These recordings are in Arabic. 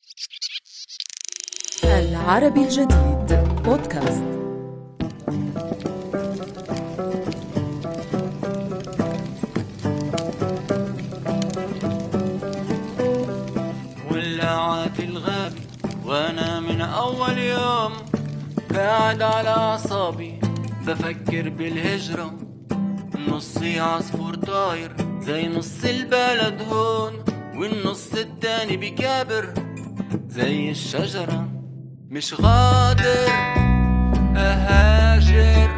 العربي الجديد بودكاست. ولعت الغابة وانا من اول يوم قاعد على اعصابي بفكر بالهجرة. نصي عصفور طاير زي نص البلد هون، والنص التاني بكابر زي الشجرة. مش غادر اهاجر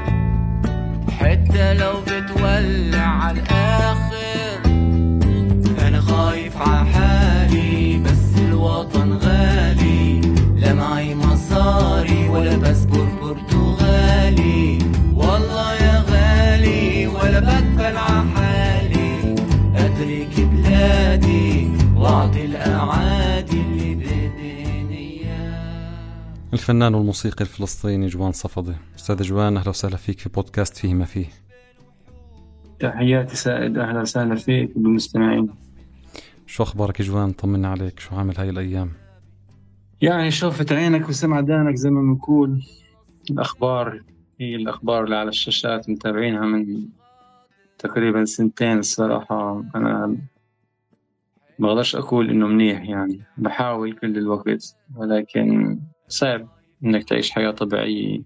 حتى لو بتولع على الاخر. انا خايف على حالي بس الوطن غالي، لا معي مصاري ولا باسبور برتغالي. والله يا غالي ولا بقبل على حالي، اترك بلادي واعطي الاعادي اللي بدهن اياه. الفنان والموسيقي الفلسطيني جوان صفدي. أستاذ جوان، أهلا وسهلا فيك في بودكاست فيه ما فيه. تحياتي سائد، أهلا وسهلا فيك بالمستمعين. شو أخبارك جوان؟ طمنا عليك، شو عامل هاي الأيام؟ يعني شوفت عينك وسمع دانك زي ما بنقول. الأخبار هي الأخبار اللي على الشاشات متابعينها من تقريبا سنتين. الصراحة أنا ما أقدرش أقول إنه منيح، يعني بحاول كل الوقت ولكن صعب إنك تعيش حياة طبيعية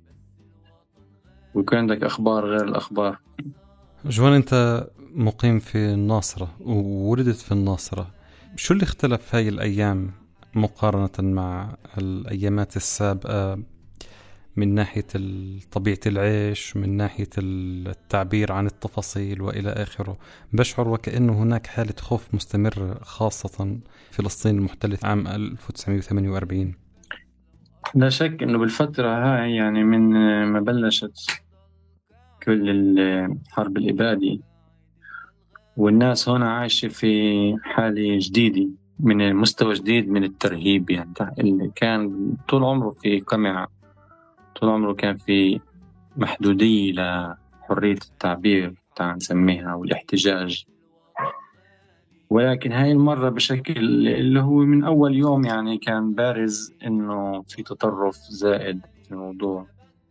ويكون عندك أخبار غير الأخبار. جوان، أنت مقيم في الناصرة وولدت في الناصرة، شو اللي اختلف هاي الأيام مقارنة مع الأيامات السابقة من ناحية طبيعة العيش، من ناحية التعبير عن التفاصيل وإلى آخره؟ بشعر وكأنه هناك حالة خوف مستمر، خاصة فلسطين المحتلة عام 1948. لا شك إنه بالفترة هاي يعني من ما بلشت كل الحرب الإبادة والناس هنا عايشة في حالة جديدة، من مستوى جديد من الترهيب. يعني اللي كان طول عمره في قمع، طول عمره كان في محدودية لحرية التعبير تعال نسميها والاحتجاج، ولكن هاي المرة بشكل اللي هو من أول يوم يعني كان بارز إنه في تطرف زائد في الموضوع.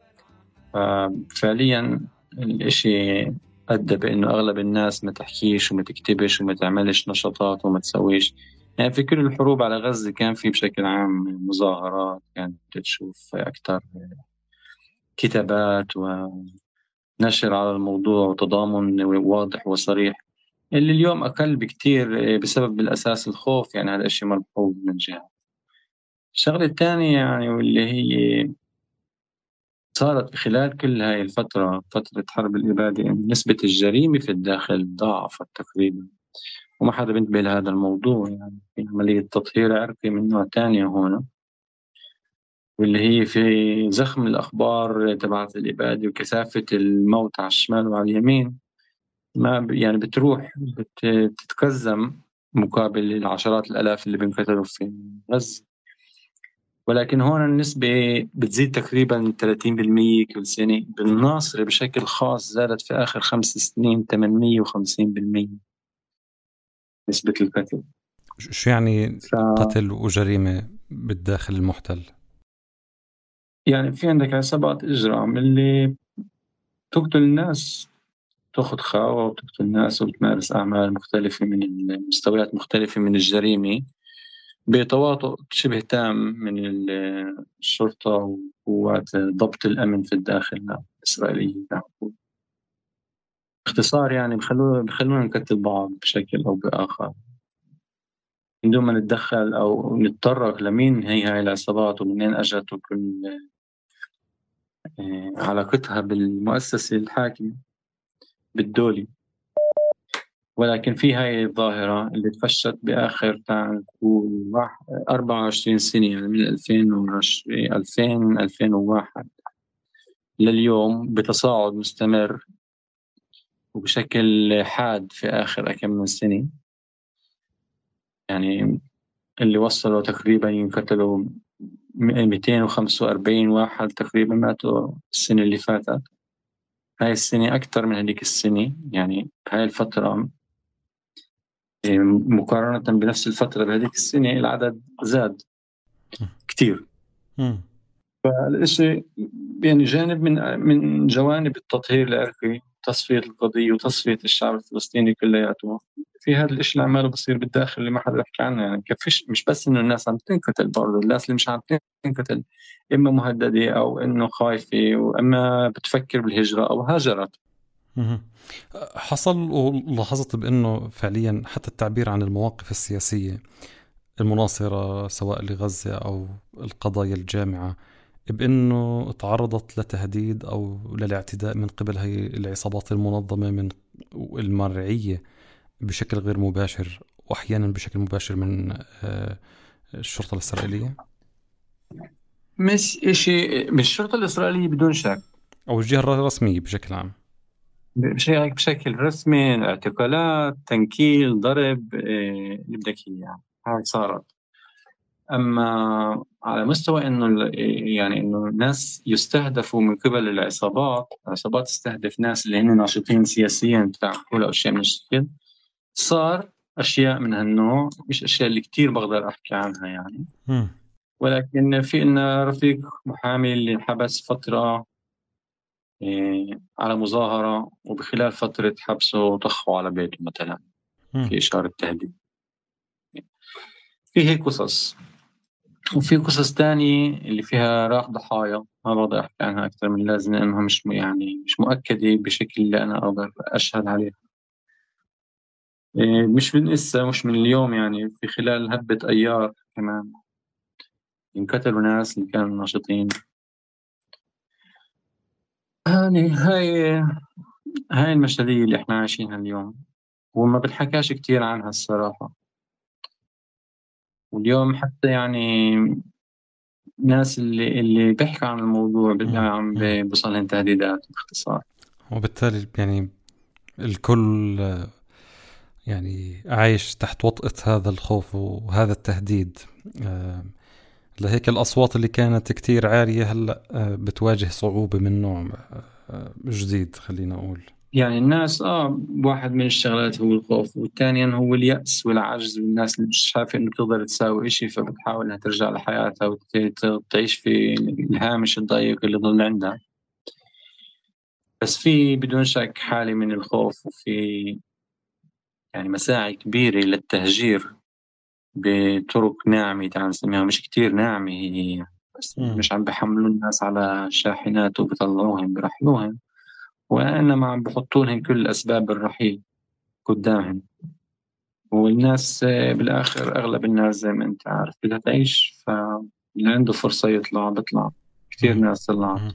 فعليا الإشي أدى بإنه أغلب الناس ما تحكيش وما تكتبش وما تعملش نشاطات وما تسويش. يعني في كل الحروب على غزة كان في بشكل عام مظاهرات، كانت تشوف أكثر كتابات ونشر على الموضوع وتضامن واضح وصريح، اللي اليوم أقل بكتير بسبب بالأساس الخوف. يعني هذا الشيء ملحوظ من جهة. الشغلة الثانية يعني واللي هي صارت خلال كل هاي الفترة، فترة حرب الإبادة، يعني نسبة الجريمة في الداخل ضاعفت تقريبا، وما حدا بينتبه لهذا الموضوع. يعني في عملية تطهير عرقي من نوع تاني هون، واللي هي في زخم الأخبار تبعت الإبادة وكثافة الموت على الشمال وعلى اليمين. ما يعني بتروح بتتقزم مقابل العشرات الآلاف اللي بينقتلوا في غزة. ولكن هون النسبة بتزيد تقريبا 30% كل سنة. بالناصرة بشكل خاص زادت في آخر 5 سنين 850% نسبة القتل. شو يعني ف قتل وجريمة بالداخل المحتل؟ يعني في عندك عصابات إجرام اللي تقتل الناس، تأخذ خاوة وتقتل الناس وبتمارس أعمال مختلفة من المستويات مختلفة من الجريمة بتواطؤ شبه تام من الشرطة وقوات ضبط الأمن في الداخل الإسرائيلية. باختصار يعني بخلونا نقتل بعض بشكل أو بآخر من دون ما نتدخل أو نتطرق لمين هي هاي العصابات ومنين أجت وكل علاقتها بالمؤسسة الحاكمة بالدولة. ولكن في هاي الظاهرة اللي تفشت بآخر تعال نقول 24 سنة، يعني من 2020 2001 لليوم بتصاعد مستمر وبشكل حاد في آخر كم من سنة. يعني اللي وصلوا تقريبا ينقتلوا 245 واحد تقريبا ماتوا السنة اللي فاتت. هاي السنة أكثر من هذيك السنة، يعني هاي الفترة مقارنة بنفس الفترة بهذيك السنة العدد زاد. كتير. فالإشي يعني جانب من جوانب التطهير العرقي، تصفية القضية وتصفية الشعب الفلسطيني كلياته. في هذا الإشي اللي عماله بصير بالداخل اللي ما حدا يحكي عنه، يعني كفيش مش بس إنه الناس عم تنقتل، برضه الناس اللي مش عم تنقتل إما مهددة أو إنه خايفة وإما بتفكر بالهجرة أو هاجرت. حصل ولاحظت بأنه فعليا حتى التعبير عن المواقف السياسية المناصرة سواء لغزة أو القضايا الجامعة بأنه تعرضت لتهديد أو للاعتداء من قبل هاي العصابات المنظمة من المرعية بشكل غير مباشر وأحيانا بشكل مباشر من الشرطة الإسرائيلية. مش إشي من الشرطة الإسرائيلية بدون شك، أو الجهة الرسمية بشكل عام، بشكل رسمي، اعتقالات، تنكيل، ضرب، اللي بدك إياه هاي صارت. أما على مستوى إنه يعني إنه ناس يستهدفوا من قبل العصابات تستهدف ناس اللي هن ناشطين سياسيا تعملوا أشياء من الشكل، صار أشياء من هالنوع، مش أشياء اللي كتير بقدر أحكي عنها يعني. ولكن في إنه رفيق محامي اللي انحبس فترة على مظاهرة، وبخلال فترة حبسه طخوا على بيته مثلا في إشارة تهديد. في هيك قصص، وفي قصص تانية اللي فيها راح ضحايا ما بقدر أحكي عنها أكثر من لازم لأنها مش مؤكدة بشكل اللي أنا أقدر أشهد عليها. مش من إسا، مش من اليوم، يعني في خلال هبة أيار كمان انقتلوا ناس اللي كانوا ناشطين. يعني هاي المشهدية اللي احنا عايشينها اليوم وما بنحكاش كتير عنها الصراحة. واليوم حتى يعني الناس اللي بيحكوا عن الموضوع عم بيوصلهم تهديدات باختصار، وبالتالي يعني الكل يعني عايش تحت وطأة هذا الخوف وهذا التهديد. لهيك الأصوات اللي كانت كتير عالية هلأ بتواجه صعوبة من نوع جديد. خلينا أقول يعني الناس واحد من الشغلات هو الخوف، والثانيا هو اليأس والعجز، والناس اللي مش شايفة إنه تقدر تساوي إشي فبتحاول إنها ترجع لحياتها وتعيش في الهامش الضيق اللي ضل عندها. بس في بدون شك حالة من الخوف، وفي يعني مساعي كبيرة للتهجير بطرق ناعمة، تعال نسميها مش كتير ناعمة هي، بس مش عم بحملوا الناس على شاحنات وبيطلعوهم برحلوهم، وإنما عم بحطولهم كل أسباب الرحيل قدامهم. والناس بالآخر أغلب الناس زي ما أنت عارف بدها تعيش، فاللي عنده فرصة يطلع بيطلع. كتير ناس طلعت.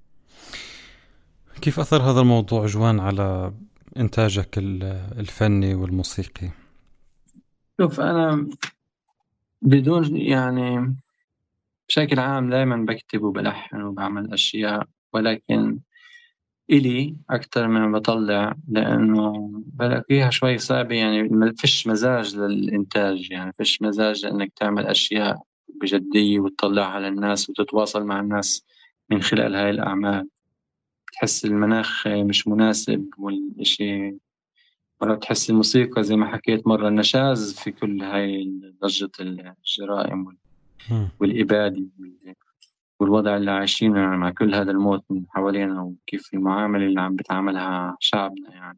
كيف أثر هذا الموضوع جوان على إنتاجك الفني والموسيقي؟ شوف، أنا بدون يعني بشكل عام دائما بكتب وبلحن وبعمل أشياء، ولكن إلي أكتر من بطلع، لأنه بلاقيها شوي صعبة. يعني ما فيش مزاج للإنتاج، يعني فيش مزاج إنك تعمل أشياء بجدية وتطلعها للناس وتتواصل مع الناس من خلال هاي الأعمال. تحس المناخ مش مناسب، والإشي مرة تحس الموسيقى زي ما حكيت مرة النشاز في كل هاي ضجة الجرائم والإبادة والوضع اللي عايشينه يعني مع كل هذا الموت من حوالينا، وكيف المعاملة اللي عم بتعاملها شعبنا يعني.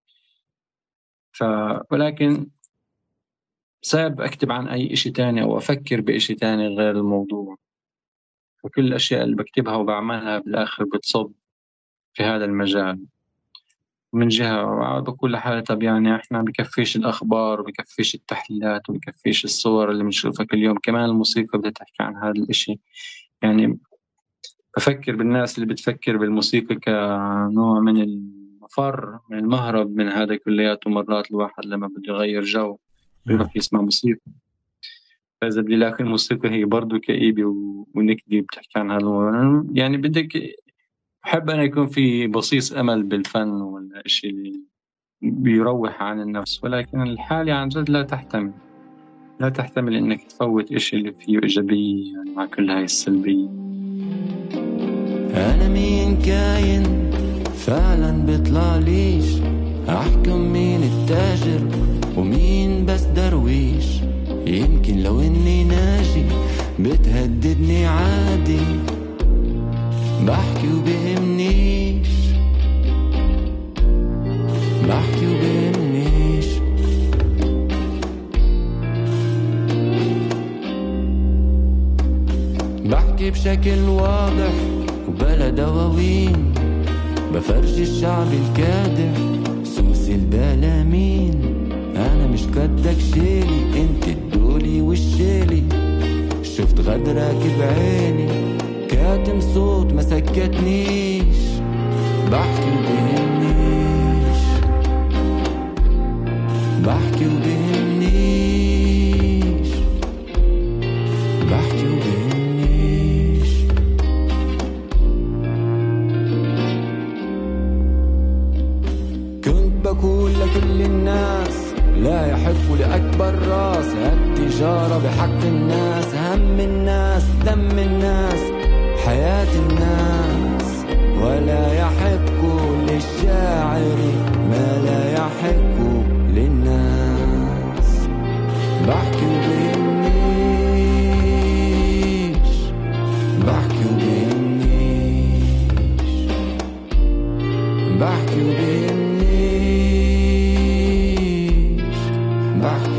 ولكن صعب أكتب عن أي إشي تاني أو أفكر بإشي تاني غير الموضوع، وكل الأشياء اللي بكتبها وبعملها بالآخر بتصب في هذا المجال. من جهة بقول لحالي طب يعني إحنا بكفيش الأخبار وبكفيش التحليلات وبكفيش الصور اللي بنشوفها كل يوم، كمان الموسيقى بدها تحكي عن هذا الإشي. يعني بفكر بالناس اللي بتفكر بالموسيقى كنوع من المفر، من المهرب من هذا كلياته. مرات الواحد لما بده يغير جو بيروح يسمع موسيقى، فإذا بدي لكن الموسيقى هي برضو كئيبة ونكدي بتحكي عن هذا. يعني بدك بحب أنا يكون في بصيص أمل بالفن ولا إشي اللي بيروح عن النفس، ولكن الحالة عن جد لا تحتمل إنك تفوت إشي اللي فيه إيجابية يعني مع كل هاي السلبية. أنا مين كاين فعلا بيطلع ليش أحكم مين التاجر ومين بس درويش. يمكن لو إني ناجي بتهددني عادي، بحكي وبهمنيش، بحكي وبهمنيش. بحكي بشكل واضح وبلا دواوين، بفرجي الشعب الكادح سوس البلامين. انا مش قدك شيلي، انت الدولي والشيلي. شفت غدرك بعيني، كاتم صوت ما سكتنيش. بحكي وبهمنيش، بحكي وبهمنيش، بحكي وبهمنيش. كنت بقول لكل الناس لا يحق لأكبر راس، التجارة بحق الناس، هم الناس، دم الناس، حياة الناس. ولا يحق للشاعر ما لا يحق للناس. بحكي وبهمنيش، بحكي وبهمنيش، بحكي وبهمنيش، بحكي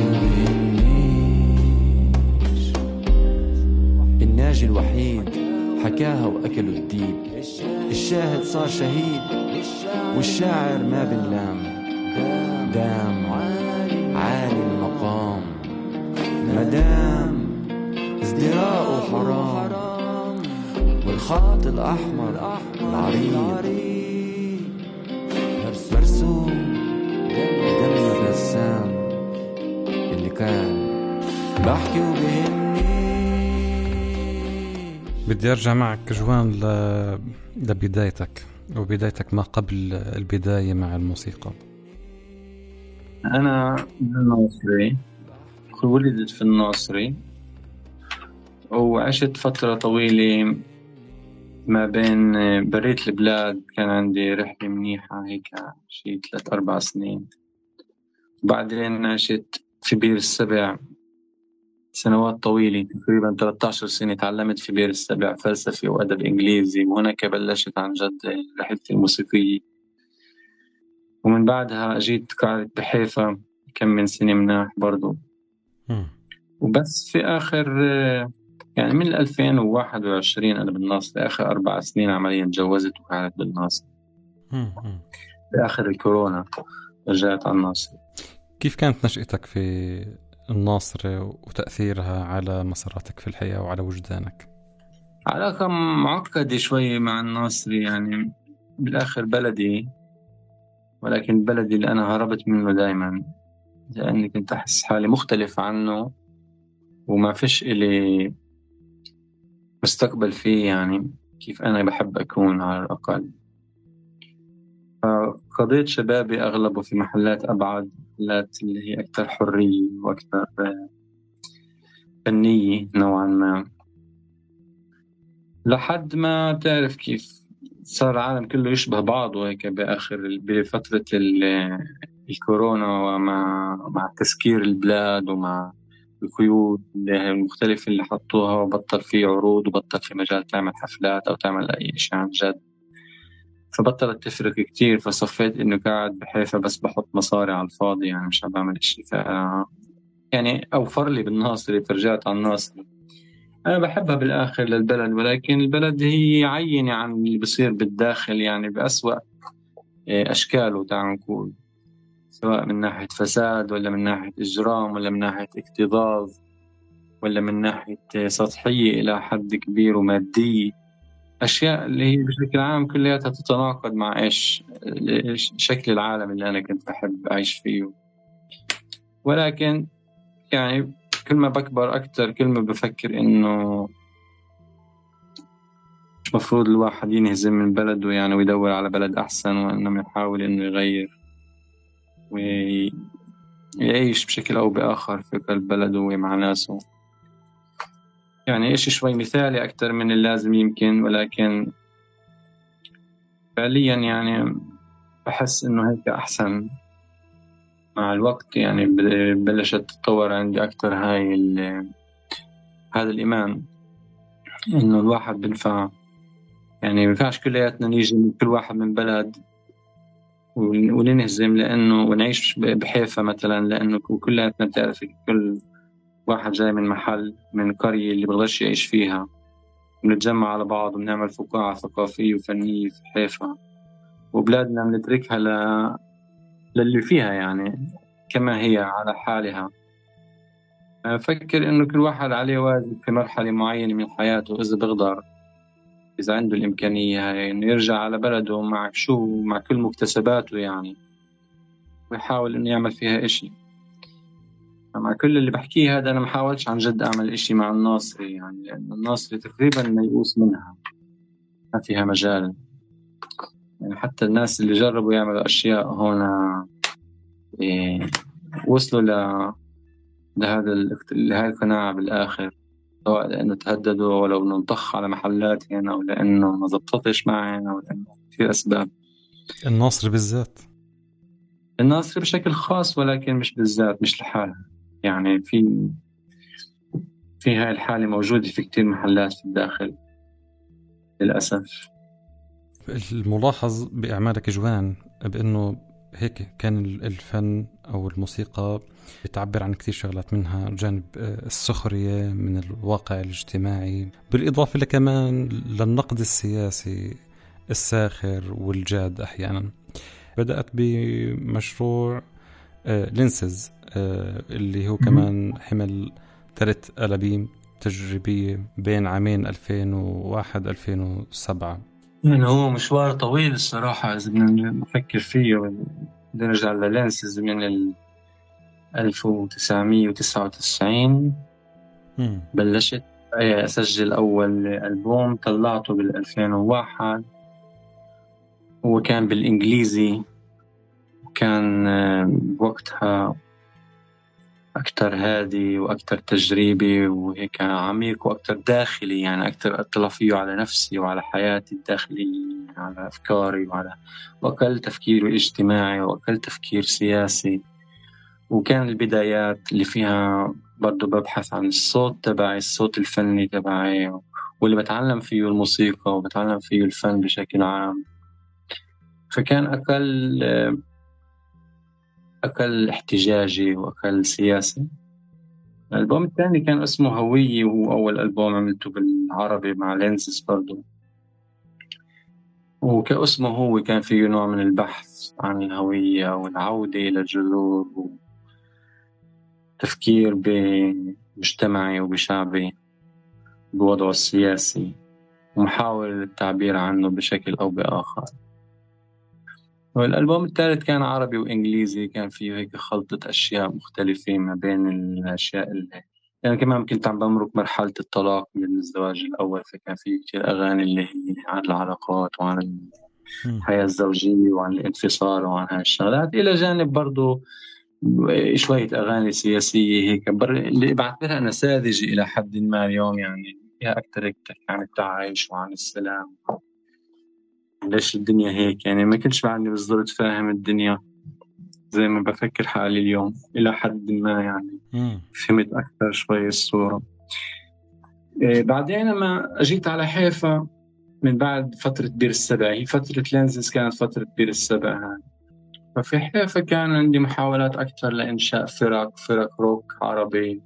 وبهمنيش. الناجي الوحيد حكاها وأكلوا الديب، الشاهد صار شهيد والشاعر ما باللام. دام عالي المقام، مدام ازدراء حرام، والخط الأحمر العريض مرسوم دم الرسام اللي كان بحكي وبهمني. بدي أرجع معك جوان لبدايتك، وبدايتك ما قبل البداية مع الموسيقى. أنا من الناصري، ولدت في الناصري، وعشت فترة طويلة ما بين بريت البلاد. كان عندي رحلة منيحة هيك شي 3-4 سنين. بعدين عشت في بير السبع سنوات طويلة، تقريبا 13 سنة. تعلمت في بير السبع فلسفة وأدب إنجليزي، وهناك بلشت عن جد رحلتي الموسيقية. ومن بعدها جيت قعدت بحيفا كم من سنة مناح برضو. وبس في آخر يعني من 2021 أنا بالناصر. آخر 4 سنين عمليا تجوزت وقعدت بالناصر. في آخر الكورونا رجعت على الناصر. كيف كانت نشأتك في الناصر وتأثيرها على مساراتك في الحياة وعلى وجدانك؟ علاقة معقدة شوي مع الناصر، يعني بالآخر بلدي، ولكن بلدي اللي أنا هربت منه دايما، لأني كنت أحس حالي مختلف عنه وما فيش إلي مستقبل فيه، يعني كيف أنا بحب أكون على الأقل. قضيت شبابي أغلبه في محلات أبعد، محلات اللي هي أكثر حرية وأكثر فنية نوعا ما، لحد ما تعرف كيف صار العالم كله يشبه بعضه هيك بفترة الكورونا، ومع تسكير البلاد ومع القيود المختلفة اللي حطوها، وبطل في عروض وبطل في مجال تعمل حفلات أو تعمل أي شيء عن جد، فبطلت تفرق كتير. فصفيت إنه قاعد بحيفا بس بحط مصاري على الفاضي، يعني مش بعمل إشي. يعني أوفر لي بالناصري فرجعت على الناصري. أنا بحبها بالآخر للبلد، ولكن البلد هي عينة عن اللي بصير بالداخل، يعني بأسوأ أشكاله تعال نقول، سواء من ناحية فساد ولا من ناحية إجرام ولا من ناحية اكتظاظ ولا من ناحية سطحية إلى حد كبير ومادية، أشياء اللي هي بشكل عام كلها تتناقض مع إيش شكل العالم اللي أنا كنت بحب أعيش فيه. ولكن يعني كل ما بكبر أكتر كل ما بفكر إنه مش مفروض الواحد ينهزم من بلده يعني ويدور على بلد أحسن، وإنما يحاول إنه يغير ويعيش بشكل أو بآخر في البلد ومع ناسه. يعني إشي شوي مثالي أكتر من اللازم يمكن، ولكن فعليا يعني بحس إنه هيك أحسن. مع الوقت يعني بلشت تتطور عندي أكتر هذا الإيمان إنه الواحد بنفع، يعني بنفعش كلياتنا نيجي من كل واحد من بلد وننهزم لأنه ونعيش بحيفا مثلا، لأنه كلياتنا بتعرف كل واحد جاي من محل من قرية اللي بغداش يعيش فيها، بنتجمع على بعض وبنعمل فقاعة ثقافية وفنية في حيفا، وبلادنا بنتركها للي فيها يعني كما هي على حالها. أفكر إنه كل واحد عليه واجب في مرحلة معينة من حياته، إذا بقدر، إذا عنده الإمكانية إنه يرجع على بلده مع كل مكتسباته يعني، ويحاول إنه يعمل فيها إشي. مع كل اللي بحكيه هذا أنا محاولش عن جد أعمل إشي مع الناصري، يعني لأن الناصري تقريبا ميؤوس منها، ما فيها مجال. يعني حتى الناس اللي جربوا يعملوا أشياء هنا إيه وصلوا لهذه القناعة بالآخر، سواء لأنه تهددوا ولو إنه انطخ على محلات هنا، أو لأنه ما زبطتش معنا، أو لأنه كثير أسباب. الناصر بالذات. الناصري بشكل خاص، ولكن مش بالذات، مش لحالها يعني. في هاي الحالة موجودة في كتير محلات في الداخل للأسف. الملاحظ بأعمالك جوان بأنه هيك كان الفن أو الموسيقى بتعبر عن كتير شغلات، منها جانب السخرية من الواقع الاجتماعي، بالإضافة لكمان للنقد السياسي الساخر والجاد أحيانا. بدأت بمشروع لينسز اللي هو كمان حمل 3 ألبوم تجريبية بين عامين 2001-2007. يعني هو مشوار طويل الصراحة، إذا بدنا نفكر فيه بدنا نرجع للينسز من 1999. بلشت أسجل أول ألبوم، طلعته 2001. هو كان بالإنجليزي، وكان بوقتها أكتر هادي وأكتر تجريبي وهيك عميق وأكتر داخلي، يعني أكتر أطلع فيه على نفسي وعلى حياتي الداخلية، على أفكاري وأقل تفكير اجتماعي وأقل تفكير سياسي. وكان البدايات اللي فيها برضو ببحث عن الصوت تبعي، الصوت الفني تبعي، واللي بتعلم فيه الموسيقى وبتعلم فيه الفن بشكل عام. فكان أقل احتجاجي وأقل سياسي. الألبوم الثاني كان اسمه هوية، وهو أول ألبوم عملته بالعربي مع لينسز برضو. وكاسمه هو كان فيه نوع من البحث عن الهوية والعودة إلى الجذور، وتفكير بمجتمعي وبشعبي بوضعه السياسي، ومحاولة التعبير عنه بشكل أو بآخر. والألبوم الثالث كان عربي وإنجليزي، كان فيه هيك خلطة أشياء مختلفة ما بين الأشياء يعني كمان كنت عم بمرق مرحلة الطلاق من الزواج الأول، فكان فيه كتير أغاني اللي هي عن العلاقات وعن الحياة الزوجية وعن الانفصال وعن هاي الشغلات، إلى جانب برضو شوية أغاني سياسية هيك اللي بعتبرها أنا ساذجة إلى حد ما اليوم، يعني فيها أكتر بتحكي عن التعايش وعن السلام، ليش الدنيا هيك. يعني ما كنتش بعدني بالضبط فاهم الدنيا زي ما بفكر حالي اليوم إلى حد ما، يعني فهمت أكثر شوي الصورة. بعدين لما أجيت على حيفا من بعد فترة بير السبع، هي فترة لينزز كانت فترة بير السبع هاي. ففي حيفا كان عندي محاولات أكثر لإنشاء فرق روك عربي،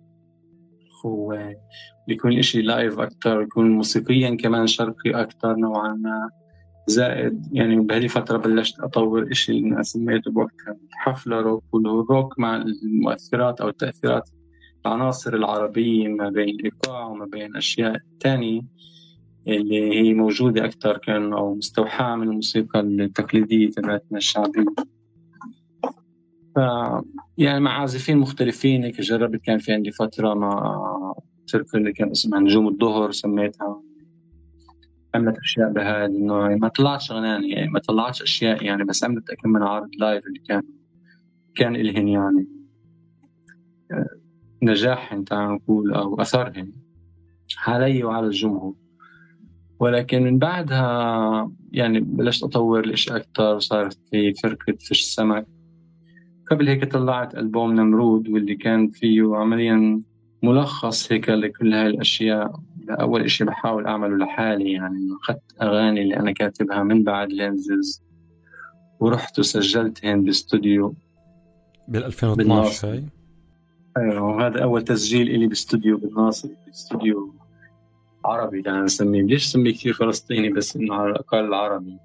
ويكون إشي لايف أكثر، يكون موسيقيا كمان شرقي أكثر نوعا ما. زائد يعني بهذه فترة بلشت أطور إشي اللي أنا سميته بوقتها حفلة روك، والروك مع المؤثرات أو التأثيرات العناصر العربية ما بين الإيقاع وما بين أشياء تانية اللي هي موجودة أكتر كان أو مستوحاة من الموسيقى التقليدية تبعتنا الشعبية. يعني مع عازفين مختلفين هيك جربت. كان في عندي فترة مع شركة اللي كان اسمها نجوم الظهر، سميتها، عملت أشياء بهذا النوع. ما طلعتش أغاني يعني، ما طلعتش أشياء يعني، بس عملت أكم من عرض لايف اللي كان إلهن يعني نجاحهن تعال نقول أو أثرهن علي وعلى الجمهور. ولكن من بعدها يعني بلشت أطور الإشي أكتر، وصارت لي فرقة فيش سمك. قبل هيك طلعت ألبوم نمرود، واللي كان فيه عمليا ملخص هيك لكل هاي الأشياء أول إشي بحاول أعمله لحالي، يعني إنه أخذت أغاني اللي أنا كاتبها من بعد لينزز ورحت وسجلتهن باستوديو بال 2012 بالناصر. هاي. أيوة، وهذا أول تسجيل إلي باستوديو بالناصر، باستوديو عربي كان نسميه، ليش سميه كثير فلسطيني بس إنه على الأقل عربي.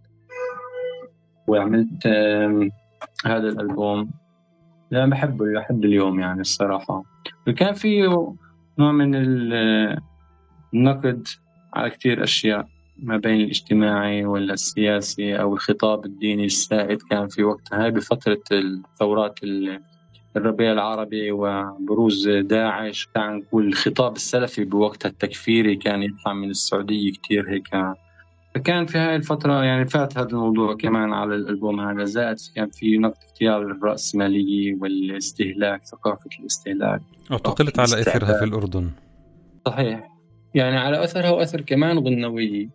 وعملت هذا الألبوم، لا بحبه لحد اليوم يعني الصراحة. وكان فيه نوع من النقد على كتير أشياء ما بين الاجتماعي ولا السياسي أو الخطاب الديني السائد كان في وقتها، هاي بفترة الثورات الربيع العربي وبروز داعش. كان كل الخطاب السلفي بوقتها التكفيري كان يطلع من السعودية كتير هيك. فكان في هاي الفترة يعني فات هذا الموضوع كمان على الألبوم هذا، زائد كان في نقد كتير للرأسمالية والاستهلاك، ثقافة الاستهلاك. اعتقلت على إثرها في الأردن. صحيح، يعني على أثرها وأثر كمان غنوية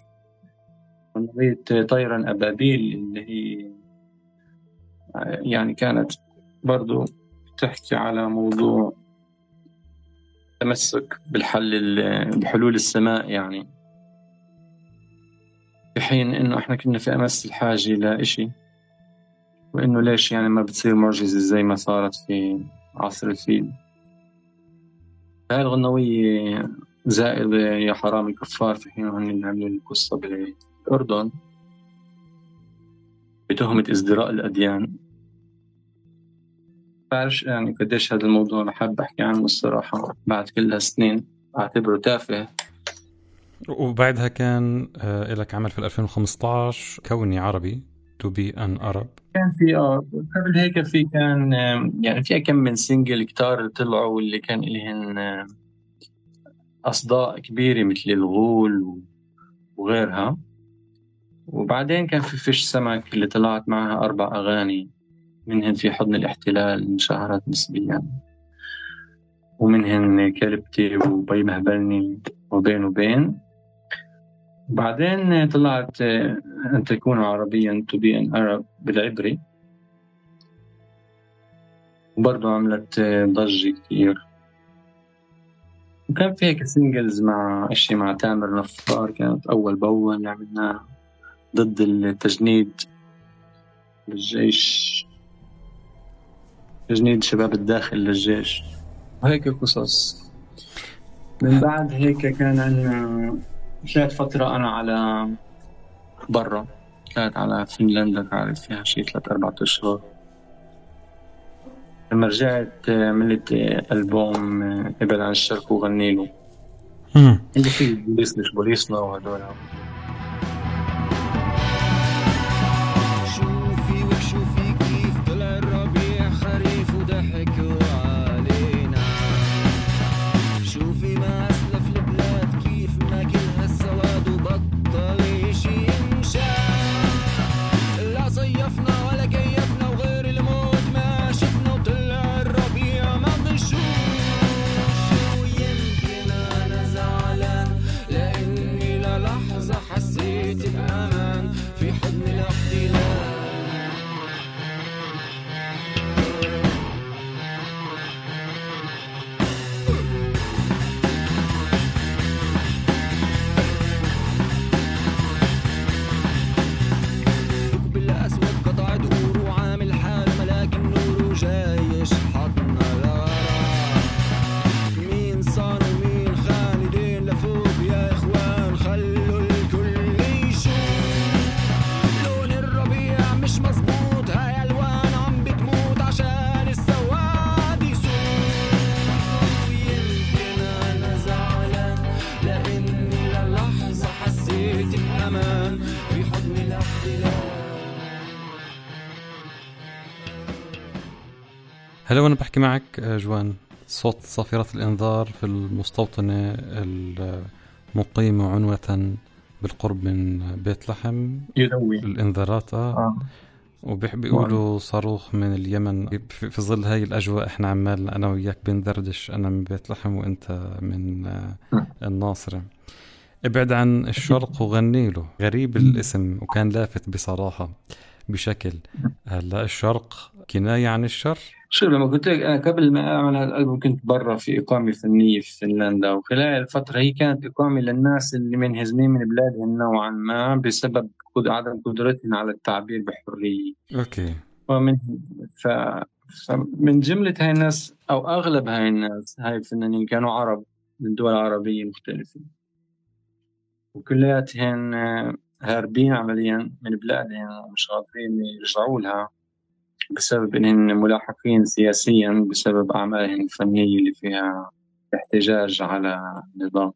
طيرا أبابيل اللي هي يعني كانت برضو تحكي على موضوع تمسك بحلول السماء، يعني في حين إنه إحنا كنا في أمس الحاجة لإشي، وإنه ليش يعني ما بتصير معجزة زي ما صارت في عصر الفيل. هاي الغنوية زائد يا حرام الكفار في حين هن عملوا القصة بالأردن بتهمة ازدراء الأديان. بعرفش يعني قديش هذا الموضوع أنا حاب أحكي عنه الصراحة بعد كل هالسنين، أعتبره تافه. وبعدها كان لك عمل في 2015 كوني عربي To Be an Arab. كان في قبل هيك في كان يعني في كم من سنجل كتار اللي طلعوا واللي كان لهن أصداء كبيرة مثل الغول وغيرها. وبعدين كان في فيش سمك اللي طلعت معها 4 أغاني، منهن في حضن الاحتلال انشهرت نسبيا، ومنهن كلبتي وبي مهبلني وبين وبين. بعدين طلعت أن تكون عربيا To Be an Arab بالعبري، وبرضو عملت ضجة كتير. وكان في هيك سينجلز مع إشي مع تامر نفار، كانت أول بأول عملناها ضد التجنيد للجيش، تجنيد شباب الداخل للجيش وهيك قصص. من بعد هيك كان عندنا كانت فترة أنا على برا، كانت على فنلندا، قعدت فيها شي 3-4 أشهر. لما رجعت عملت ألبوم ابعد عن الشرق وغني له اللي فيه بوليس مش بوليسنا وهدول. هلا وأنا بحكي معك جوان، صوت صافرة الإنذار في المستوطنة المقيمة عنوة بالقرب من بيت لحم يدوي الإنذارات وبيقولوا صاروخ من اليمن. في ظل هاي الأجواء احنا عمال أنا وياك بندردش، أنا من بيت لحم وأنت من الناصرة. ابعد عن الشرق وغني له، غريب الاسم وكان لافت بصراحة بشكل. هلا الشرق كناية عن الشر. شو لما قلت لك أنا قبل ما أعمل هذا الألبوم كنت برا في إقامة فنية في فنلندا، وخلال الفترة هي كانت إقامة للناس اللي منهزمين من بلادهم نوعا ما بسبب عدم قدرتهم على التعبير بحرية. اوكي. ومن ف... فمن جملة هاي الناس أو أغلب هاي الناس هاي الفنانين كانوا عرب من دول عربية مختلفة، وكلياتهم هاربين عمليا من بلادهم ومش قادرين يرجعوا لها بسبب إنهم ملاحقين سياسيا بسبب أعمالهم الفنية اللي فيها احتجاج على النظام.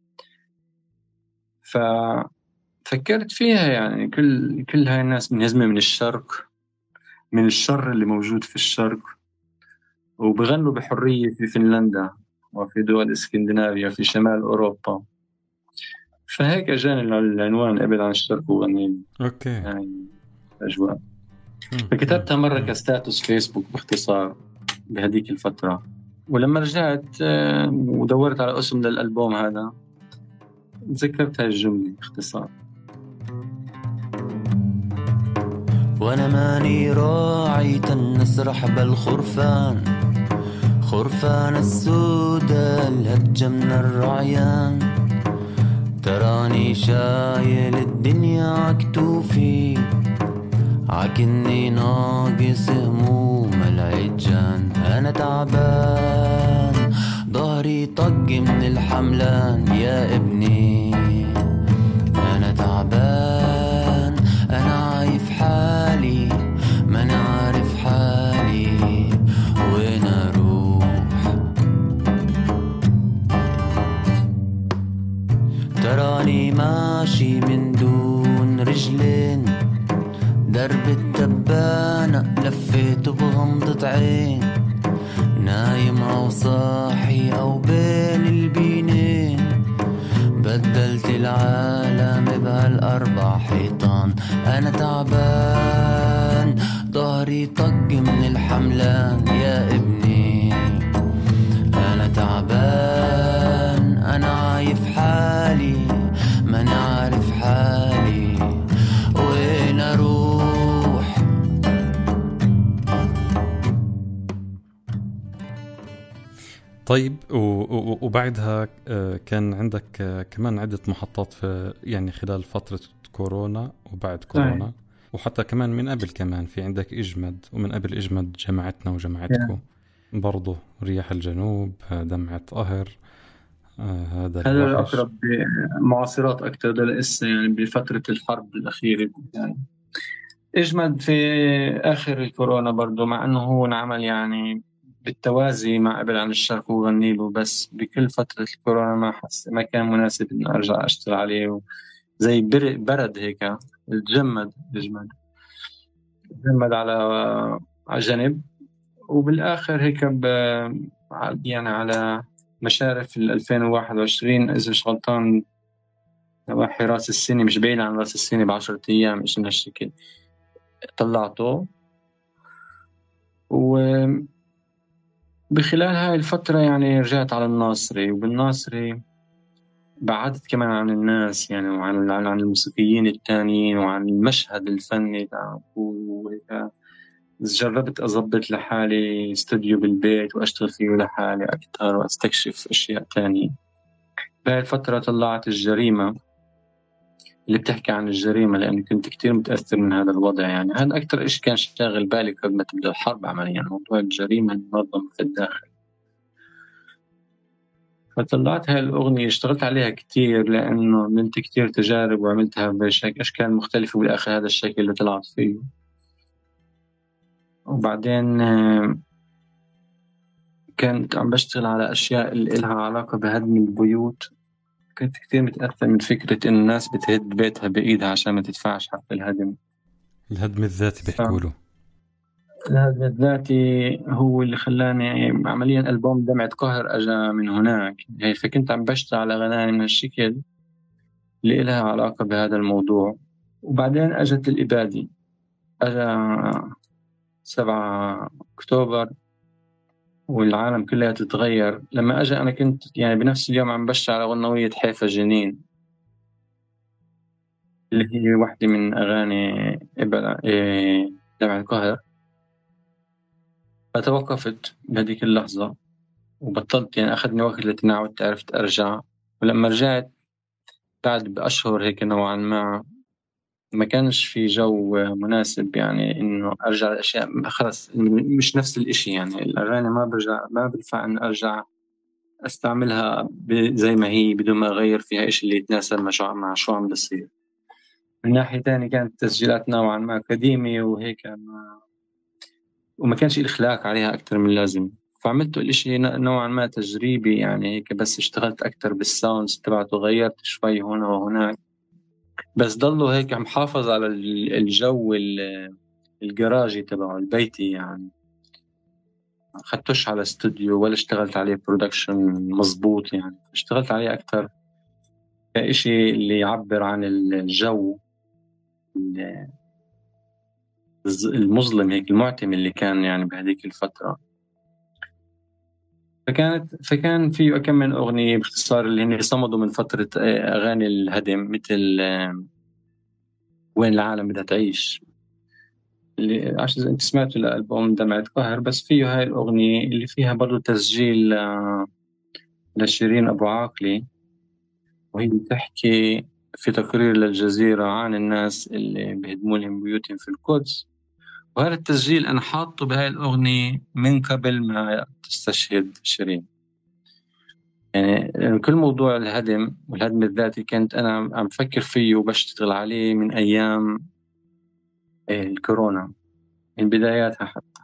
ففكرت فيها يعني كل هاي الناس منهزمة من الشرق، من الشر اللي موجود في الشرق، وبغنوا بحرية في فنلندا وفي دول اسكندنافيا في شمال أوروبا. فهيك أجاني العنوان ابعد عن الشرق وغني اوكي. يعني أجواء. فكتبتها مرة كستاتوس فيسبوك باختصار بهديك الفترة، ولما رجعت ودورت على اسم للألبوم هذا ذكرت هاي الجملة باختصار. وانا ماني راعي تنسرح بالخرفان، خرفان السوداء الهجة من الرعيان، تراني شايل الدنيا عكتوفي، عكني ناقص هموم العجان. انا تعبان ظهري طق من الحملان يا ابني، انا تعبان انا عايف حالي ما انا عارف حالي وين اروح. تراني ماشي من دون رجلين، درب التبانة لفيت بغمضة عين، نايم أو صاحي أو بين البينين، بدلت العالم بهالأربع حيطان. أنا تعبان ظهري طق من الحملان يا ابني، أنا تعبان أنا عايف حالي ما أنا عارف حالي وين أروح. طيب وبعدها كان عندك كمان عدة محطات في يعني خلال فترة كورونا وبعد كورونا. وحتى كمان من قبل كمان في عندك إجمد، ومن قبل إجمد جماعتنا وجماعتكم برضو، رياح الجنوب، دمعة قهر، هذا الوحش. أقرب معاصرات أكتر ده لسه يعني بفترة الحرب الأخيرة يعني. إجمد في آخر الكورونا برضو، مع أنه هو انعمل يعني بالتوازي مع ابعد عن الشرق وغني له، بس بكل فترة الكورونا ما كان مناسب إن أرجع أشتغل عليه، زي برد هيك إجمد على جنب. وبالآخر هيك يعني على مشارف 2021 إذا مش غلطان، نواحي راس السنة، مش بعيد عن راس السنة ب10 أيام مش من هالشكل، طلعته. وبخلال هاي الفترة يعني رجعت على الناصري، وبالناصري بعدت كمان عن الناس يعني، وعن الموسيقيين التانيين وعن المشهد الفني وهيك. جربت أضبط لحالي استوديو بالبيت وأشتغل فيه لحالي أكتر وأستكشف أشياء تانية. بهاي الفترة طلعت الجريمة اللي بتحكي عن الجريمة، لأني كنت كتير متأثر من هذا الوضع. يعني هذا أكتر إشي كان شاغل بالي قبل ما تبدأ الحرب عمليا، موضوع الجريمة المنظمة في الداخل. فطلعت هاي الأغنية، اشتغلت عليها كتير لأنه عملت كتير تجارب وعملتها بأشكال مختلفة، وبالآخر هذا الشكل اللي طلعت فيه. وبعدين كنت عم بشتغل على أشياء اللي إلها علاقة بهدم البيوت. كنت كتير متأثر من فكرة إن الناس بتهد بيتها بإيدها عشان ما تدفعش حق الهدم. الهدم الذاتي بيحكوا له. الهدم الذاتي هو اللي خلاني عمليا ألبوم دمعة قهر أجا من هناك. يعني فكنت عم بشتغل على أغاني من هالشكل اللي إلها علاقة بهذا الموضوع. وبعدين أجت الإبادي، أجا 7 أكتوبر والعالم كلها تتغير. لما أجا أنا كنت يعني بنفس اليوم عم بشتغل على غنوية حيفا جنين، اللي هي واحدة من أغاني دمع القهر. فتوقفت بهذيك اللحظة وبطلت، يعني أخذني وقت لتناعد، عرفت أرجع. ولما رجعت بعد بأشهر هيك نوعا ما كانش في جو مناسب، يعني إنه أرجع الأشياء خلص مش نفس الإشي. يعني الأغاني ما بنفع إن أرجع أستعملها زي ما هي بدون ما أغير فيها إشي اللي يتناسب مع شو عم بصير. من ناحية تانية كانت تسجيلات نوعا ما قديمة وهيك وما كانش الإخلاق عليها أكتر من لازم، فعملته الإشي نوعا ما تجريبي يعني هيك. بس اشتغلت أكتر بالساوندز تبعته، غيرت شوي هنا وهناك، بس ضلوا هيك محافظ على الجو الجراجي تبعه البيتي. يعني خدتوش على استوديو ولا اشتغلت عليه برودكشن مزبوط، يعني اشتغلت عليه أكتر كإشي اللي يعبر عن الجو المظلم هيك المعتم اللي كان يعني بهذيك الفترة. فكان فيه كم من أغنية باختصار اللي هن صمدوا من فترة أغاني الهدم، مثل وين العالم بدها تعيش، اللي عشان أنت سمعت الألبوم دمعة قهر. بس فيه هاي الأغنية اللي فيها برضو تسجيل لشيرين أبو عاقلة، وهي بتحكي في تقرير للجزيرة عن الناس اللي بيهدموا لهم بيوتهم في القدس. وهذا التسجيل أنا حاطه بهاي الأغنية من قبل ما تستشهد شيرين. يعني كل موضوع الهدم والهدم الذاتي كنت أنا عم فكر فيه وبشتغل عليه من أيام الكورونا، من بداياتها حتى.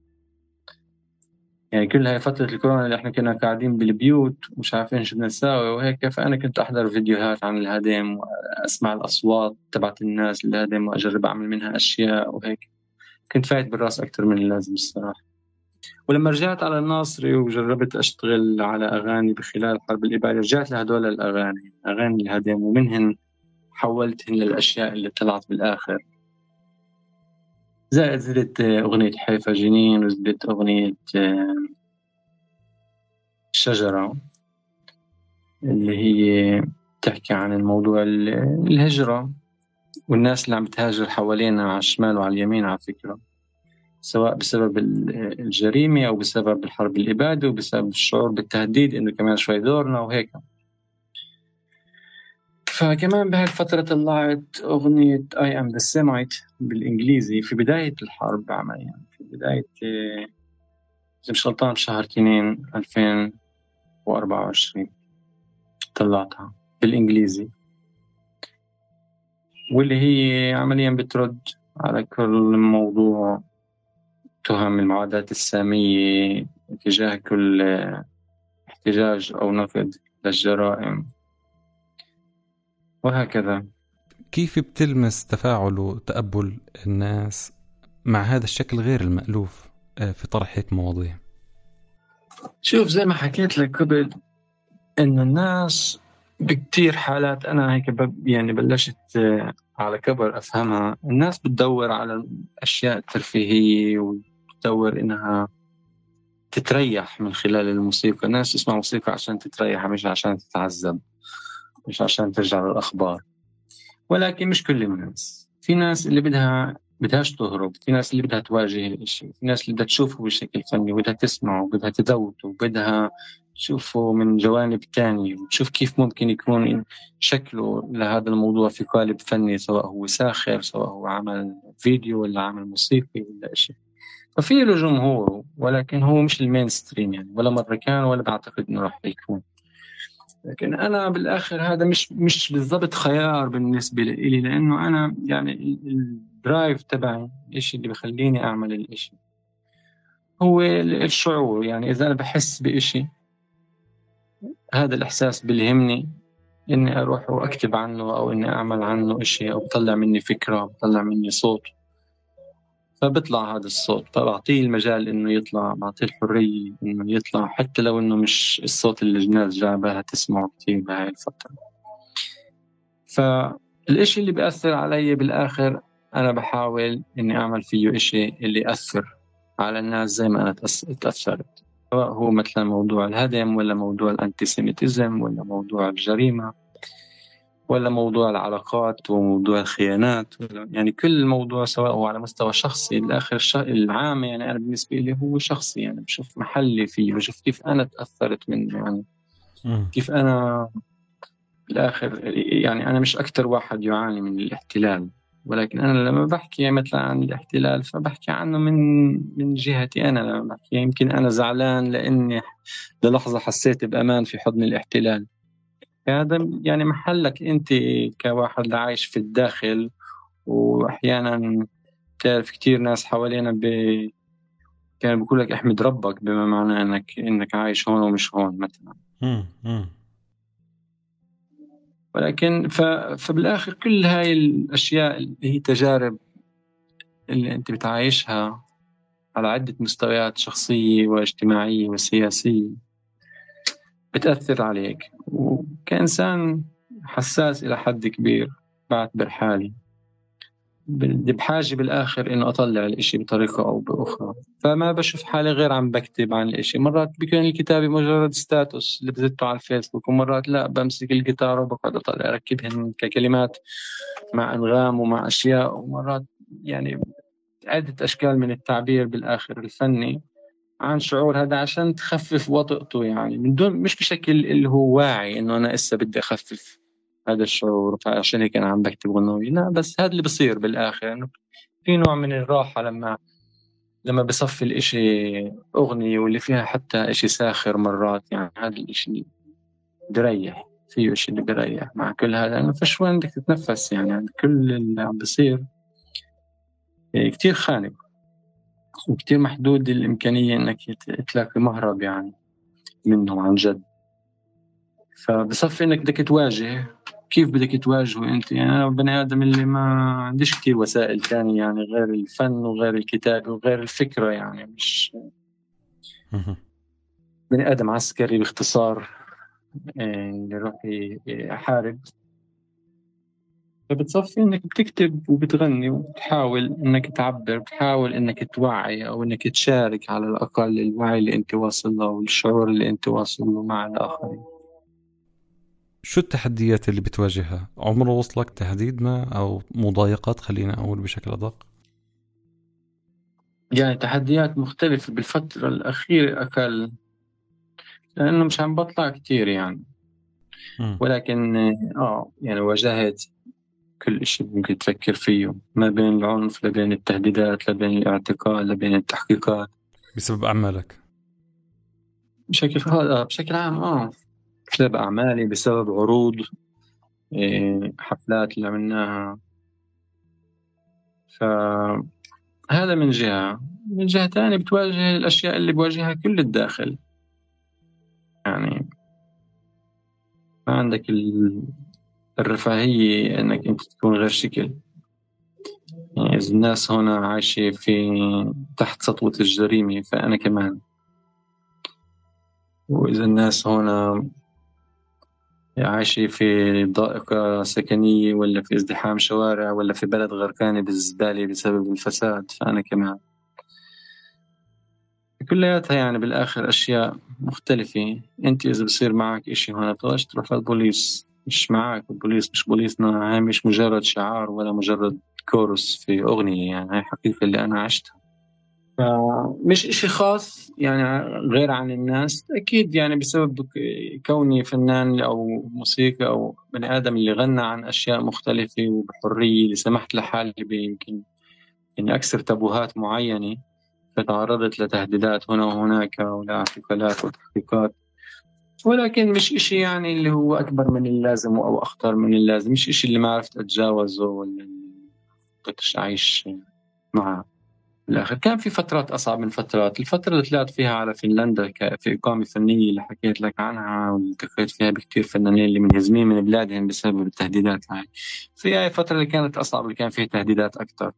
يعني كل هاي فترة الكورونا اللي احنا كنا قاعدين بالبيوت ومش عارفين شو بدنا نساوي وهيك، فأنا كنت أحضر فيديوهات عن الهدم وأسمع الأصوات تبعت الناس للهدم وأجرب أعمل منها أشياء وهيك. كنت فايت بالراس أكتر من اللازم الصراحة. ولما رجعت على الناصري وجربت أشتغل على أغاني بخلال حرب الإبادة، رجعت لهدول الأغاني، أغاني الهدم، ومنهن حولتهن للأشياء اللي طلعت بالآخر. زائد زدت أغنية حيفا جنين، وزدت أغنية الشجرة اللي هي تحكي عن الموضوع الهجرة والناس اللي عم بتهاجر حوالينا على الشمال وعلى اليمين على فكرة، سواء بسبب الجريمة أو بسبب الحرب الإبادة وبسبب الشعور بالتهديد إنه كمان شوي دورنا وهيك. فكمان بهالفترة طلعت أغنية I am the Semite بالإنجليزي في بداية الحرب عمليا، في بداية إذا مش غلطان بشهر 2 2024 طلعتها بالإنجليزي، واللي هي عمليا بترد على كل موضوع تهم المعاداة السامية تجاه كل احتجاج أو نقد للجرائم وهكذا. كيف بتلمس تفاعل وتقبل الناس مع هذا الشكل غير المألوف في طرح هيك مواضيع؟ شوف، زي ما حكيت لك قبل، إن الناس بكتير حالات أنا هيك يعني بلشت على كبر أفهمها. الناس بتدور على الأشياء الترفيهية وبتدور إنها تتريح من خلال الموسيقى. الناس تسمع موسيقى عشان تتريح، مش عشان تتعذب، مش عشان ترجع للأخبار. ولكن مش كل الناس، في ناس اللي بدهاش تهرب، في ناس اللي بدها تواجه الإشي، في ناس اللي بدها تشوفه بشكل فني وبدها تسمعه وبدها تذوقه وبدها تشوفه من جوانب تانية وتشوف كيف ممكن يكون شكله لهذا الموضوع في قالب فني، سواء هو ساخر، سواء هو عمل فيديو ولا عمل موسيقي ولا إشي. ففي له جمهوره، ولكن هو مش المين ستريم يعني، ولا مرة كان ولا بعتقد إنه راح يكون. لكن أنا بالآخر هذا مش بالضبط خيار بالنسبة لي، لأنه أنا يعني الدرايف تبعي، الإشي اللي بخليني أعمل الإشي هو الشعور. يعني إذا أنا بحس بإشي، هذا الإحساس بيلهمني إني أروح وأكتب عنه أو إني أعمل عنه إشي، أو بطلع مني فكرة أو بطلع مني صوت، فبطلع هذا الصوت، فبعطيه المجال إنه يطلع، بعطيه الحرية إنه يطلع، حتى لو إنه مش الصوت اللي الناس جايباها تسمعه كتير بهاي الفترة. فالإشي اللي بيأثر علي بالآخر أنا بحاول إني أعمل فيه إشي اللي يأثر على الناس زي ما أنا تأثرت، سواء هو مثلا موضوع الهدم ولا موضوع الأنتيسيميتيزم ولا موضوع الجريمة. ولا موضوع العلاقات وموضوع الخيانات، يعني كل موضوع سواء هو على مستوى شخصي الآخر العام. يعني أنا بالنسبة لي هو شخصي، يعني بشوف محلي فيه، بشوف كيف أنا تأثرت منه، يعني كيف أنا بالآخر. يعني أنا مش أكتر واحد يعاني من الاحتلال، ولكن أنا لما بحكي مثلا عن الاحتلال فبحكي عنه من جهتي أنا. لما بحكي يمكن أنا زعلان لأني للحظة حسيت بأمان في حضن الاحتلال. هذا يعني محلك أنت كواحد عايش في الداخل. وأحيانا تعرف كتير ناس حوالينا كان بيقول لك احمد ربك، بما معناه إنك عايش هون ومش هون مثلا. ولكن فبالآخر كل هاي الأشياء اللي هي تجارب اللي أنت بتعايشها على عدة مستويات شخصية واجتماعية وسياسية بتأثر عليك. وكإنسان حساس إلى حد كبير بعتبر حالي بدي بحاجة بالآخر إنه أطلع الإشي بطريقة أو بأخرى. فما بشوف حالي غير عم بكتب عن الإشي. مرات بيكون الكتابة مجرد ستاتوس اللي بزته على الفيسبوك، ومرات لا، بمسك الجيتار وبقعد أطلع أركبهن ككلمات مع أنغام ومع أشياء. ومرات يعني عدة أشكال من التعبير بالآخر الفني عن شعور هذا عشان تخفف وطئته، يعني من دون مش بشكل اللي هو واعي إنه أنا إسا بدي أخفف هذا الشعور فعشان هيك أنا عم بكتب غنوي. لا، بس هذا اللي بصير بالآخر إنه في نوع من الراحة لما بصفي الإشي أغنية واللي فيها حتى إشي ساخر مرات. يعني هذا الإشي بريح فيه، إشي اللي بريح مع كل هذا إنه فش وين بدك تتنفس. يعني كل اللي عم بصير كتير خانق وكتير محدود الإمكانية إنك تلاقي مهرب يعني منه عن جد. فبصفي إنك بدك تواجه. كيف بدك تواجهه أنت؟ يعني أنا بني آدم اللي ما عنديش كتير وسائل تانية، يعني غير الفن وغير الكتاب وغير الفكرة. يعني مش بني آدم عسكري باختصار، اللي يروح يحارب. فبتصفي إنك بتكتب وبتغني وبتحاول إنك تعبر، بتحاول إنك توعي أو إنك تشارك على الأقل الوعي اللي أنت واصل له والشعور اللي أنت واصل له مع الآخرين. شو التحديات اللي بتواجهها؟ عمره وصلك تهديد ما أو مضايقات، خلينا أقول بشكل أدق؟ يعني تحديات مختلفة بالفترة الأخيرة أكل، لأنه مش عم بطلع كتير يعني. ولكن يعني واجهت كل إشي ممكن تفكر فيه، ما بين العنف لبين التهديدات لبين الاعتقال لبين التحقيقات بسبب أعمالك بشكل عام. بسبب أعمالي، بسبب عروض حفلات اللي عملناها. فهذا من جهة. من جهة تانية بتواجه الأشياء اللي بواجهها كل الداخل. يعني ما عندك الرفاهية إنك أنت تكون غير شكل. يعني إذا الناس هنا عايشة تحت سطوة الجريمة فأنا كمان. وإذا الناس هنا عايشة في ضائقة سكنية ولا في ازدحام شوارع ولا في بلد غرقانة بالزبالة بسبب الفساد فأنا كمان. كلياتها يعني بالآخر أشياء مختلفة. أنت إذا بصير معك إشي هنا بتقدرش تروح للبوليس، مش معك البوليس، مش بوليسنا. هاي مش مجرد شعار ولا مجرد كورس في أغنية، يعني هاي حقيقة اللي أنا عشتها. مش إشي خاص يعني غير عن الناس أكيد، يعني بسبب كوني فنان أو موسيقى أو بني آدم اللي غنى عن أشياء مختلفة وبحرية، اللي سمحت لحالي يمكن إني أكسر تابوهات معينة. فتعرضت لتهديدات هنا وهناك ولاعتقالات وتحقيقات. ولكن مش إشي يعني اللي هو أكبر من اللازم أو أخطر من اللازم. مش إشي اللي ما عرفت أتجاوزه ولا قدرتش أعيش معه. بالآخر كان في فترات أصعب من فترات. الفترة اللي طلعت فيها على فنلندا في إقامة فنية اللي حكيت لك عنها والتقيت فيها بكتير فنانين اللي منهزمين من بلادهم بسبب التهديدات هاي. في هاي الفترة اللي كانت أصعب اللي كان فيها تهديدات أكتر.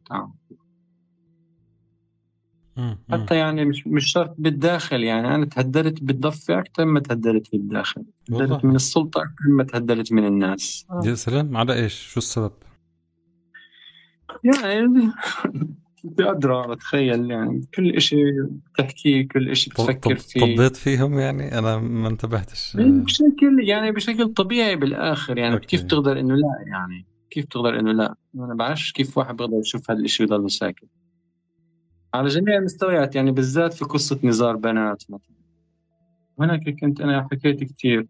حتى يعني مش شرط بالداخل. يعني أنا تهددت بالضفة أكثر ما تهددت بالداخل. تهددت من السلطة أكثر ما تهددت من الناس. يا سلام، على إيش؟ شو السبب؟ يعني بقدر أتخيل يعني كل إشي بتحكيه، كل إشي بتفكر فيه طبيت فيهم يعني، أنا ما انتبهتش. بشكل طبيعي بالآخر. يعني كيف أوكي. تقدر إنه لا؟ يعني كيف تقدر إنه لا؟ أنا بعرفش كيف واحد بيقدر يشوف هذا الإشي ويضل ساكت على جميع المستويات، يعني بالذات في قصة نزار بنات مثلا. هناك كنت أنا حكيت كتير.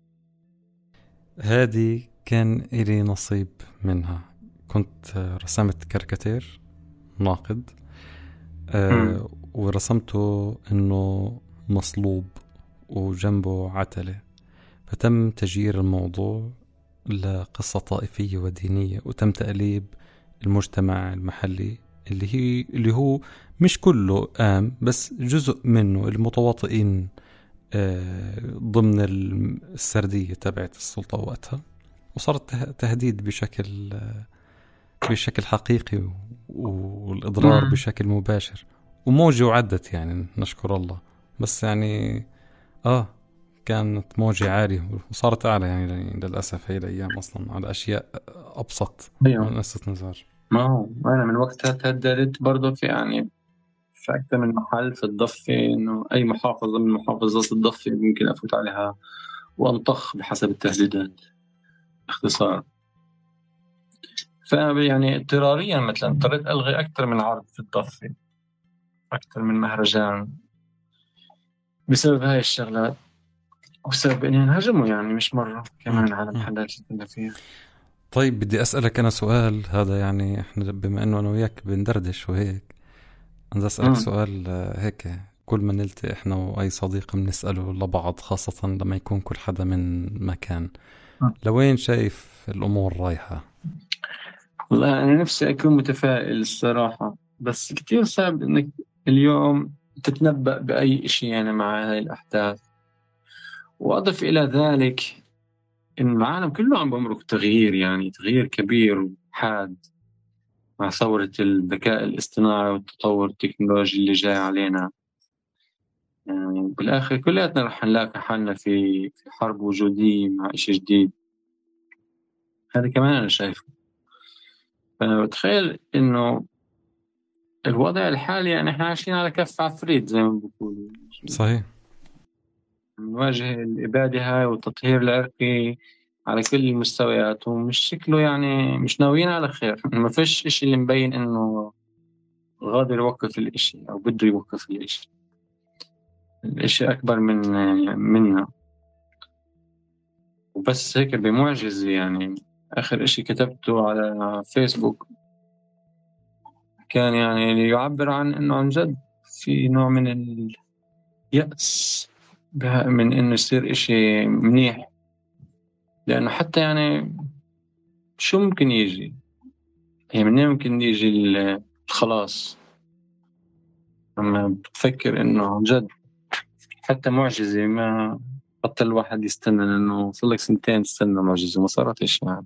هذه كان إلي نصيب منها. كنت رسمت كاريكاتير ناقد، مم. ورسمته إنه مصلوب وجنبه عتلة، فتم تجيير الموضوع لقصة طائفية ودينية، وتم تأليب المجتمع المحلي اللي هو مش كله قام، بس جزء منه المتواطئين ضمن السردية تبعت السلطة وقتها، وصارت تهديد بشكل حقيقي، والإضرار مم. بشكل مباشر، وموجة وعدت يعني نشكر الله. بس يعني كانت موجة عالية وصارت أعلى يعني للأسف هي الأيام أصلا على أشياء أبسط أيوه. من قصة نزار. ما هو أنا من وقتها تهددت برضه في يعني في أكثر من محل في الضفة، إنه أي محافظة من محافظات الضفة ممكن أفوت عليها وأنطخ بحسب التهديدات باختصار. فأنا يعني اضطراريا مثلا اضطريت ألغي أكثر من عرض في الضفة، أكثر من مهرجان، بسبب هاي الشغلات، وبسبب إني انهاجموا يعني مش مرة مم. كمان على مم. المحلات اللي كنا فيها. طيب بدي أسألك أنا سؤال، هذا يعني إحنا بما أنه أنا وياك بندردش وهيك، بدي أسألك امم سؤال هيك كل ما نلتقي إحنا وأي صديق بنسأله لبعض، خاصة لما يكون كل حدا من مكان، لوين شايف الأمور رايحة؟ والله أنا نفسي أكون متفائل الصراحة، بس كتير صعب إنك اليوم تتنبأ بأي إشي يعني مع هاي الأحداث. وأضف إلى ذلك إن العالم كله عم بمرق تغيير، يعني تغيير كبير وحاد مع ثورة الذكاء الاصطناعي والتطور التكنولوجي اللي جاي علينا. يعني بالآخر كلياتنا رح نلاقي حالنا في حرب وجودية مع إشي جديد. هذا كمان أنا شايفه. فأنا بتخيل إنه الوضع الحالي يعني إحنا عايشين على كف عفريت زي ما بيقولوا. صحيح. نواجه الإبادة هاي والتطهير العرقي على كل المستويات، ومش شكله يعني مش ناويين على خير. ما فيش إشي اللي مبين إنه غادر يوقف الإشي أو بده يوقف الإشي. الإشي أكبر منا. وبس هيك بمعجزة يعني. آخر إشي كتبته على فيسبوك كان يعني يعبر عن إنه عن جد في نوع من اليأس من إنه يصير إشي منيح. لأنه حتى يعني شو ممكن يجي؟ يعني منين ممكن يجي الخلاص؟ لما بتفكر إنه عن جد حتى معجزة ما بطل الواحد يستنى، لأنه صار لك سنتين تستنى معجزة ما صارتش يعني.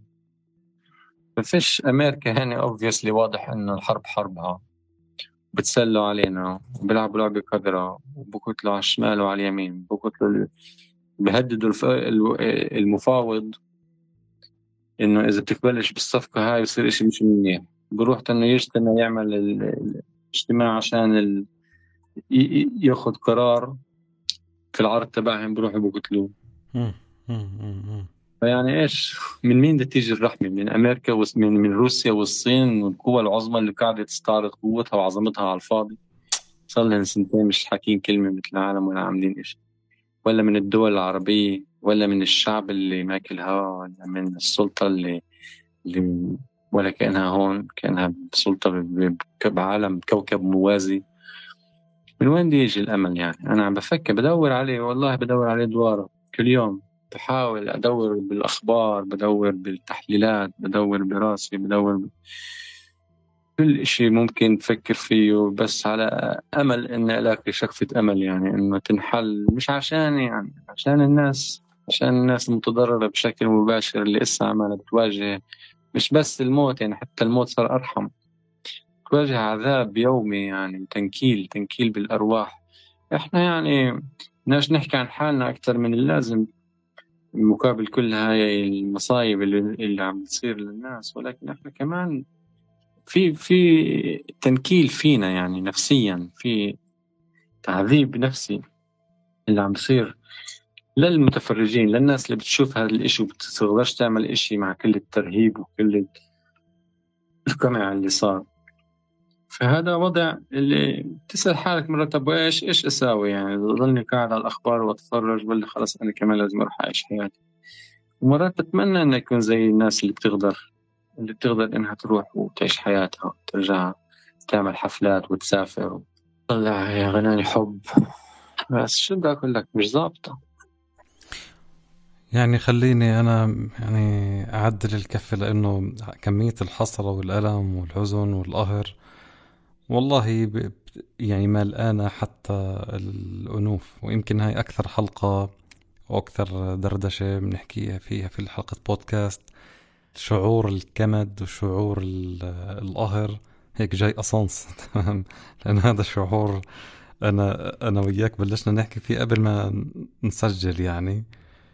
ما فيش أمريكا يعني obviously واضح إنه الحرب حربها، بتسلوا علينا وبيلعبوا لعبة قذرة وبقتلوا على الشمال وعلى اليمين، بقتلوا بهددوا المفاوض إنه إذا بتقبلش بالصفقة هاي يصير إشي مش منيح. بروح إنه يجتمع يعمل الاجتماع عشان ياخد قرار في العرض تبعهم، بروحوا بقتلوه. مم. مم. مم. فيعني إيش من مين بدها تيجي الرحمة؟ من أمريكا من روسيا والصين والقوى العظمى اللي قاعدة تستعرض قوتها وعظمتها على الفاضي؟ صار لنا سنتين مش حاكين كلمة مثل العالم ولا عاملين إشي. ولا من الدول العربية، ولا من الشعب اللي ماكل هوا، ولا من السلطة اللي ولا كأنها هون، كأنها سلطة بعالم كوكب موازي. من وين بده يجي الأمل يعني؟ أنا عم بفكر بدور عليه، والله بدور عليه دوارة كل يوم. بحاول أدور بالأخبار، بدور بالتحليلات، بدور براسي، بدور كل إشي ممكن تفكر فيه، بس على أمل إن ألاقي شقفة أمل يعني إنه تنحل. مش عشان يعني عشان الناس، عشان الناس المتضررة بشكل مباشر اللي إسا عمالة بتواجه مش بس الموت، يعني حتى الموت صار أرحم. تواجه عذاب يومي يعني، تنكيل بالأرواح. إحنا يعني بدناش نحكي عن حالنا أكثر من اللازم مقابل كل هاي المصايب اللي عم تصير للناس، ولكن إحنا كمان في تنكيل فينا يعني نفسيا، في تعذيب نفسي اللي عم بصير للمتفرجين، للناس اللي بتشوف هذا الاشي وبتقدرش تعمل اشي مع كل الترهيب وكل القمع اللي صار. فهذا وضع اللي تسأل حالك مرة، طب إيش أساوي يعني؟ ضلني قاعد على الأخبار وأتفرج، ولا خلاص أنا كمان لازم أروح أعيش حياتي؟ ومرات بتمنى إنه يكون زي الناس اللي بتقدر إنها تروح وتعيش حياتها وترجع تعمل حفلات وتسافر وتطلع يا غناني حب. بس شو بدي أقول لك، مش ضابطة. يعني خليني أنا يعني أعدل الكفة، لأنه كمية الحسرة والألم والحزن والقهر والله يعني ملقانة حتى الأنوف. ويمكن هاي أكثر حلقة وأكثر دردشة بنحكيها فيها في الحلقة بودكاست. شعور الكمد وشعور القهر هيك جاي أصنص تمام، لأن هذا شعور أنا وياك بلشنا نحكي فيه قبل ما نسجل يعني.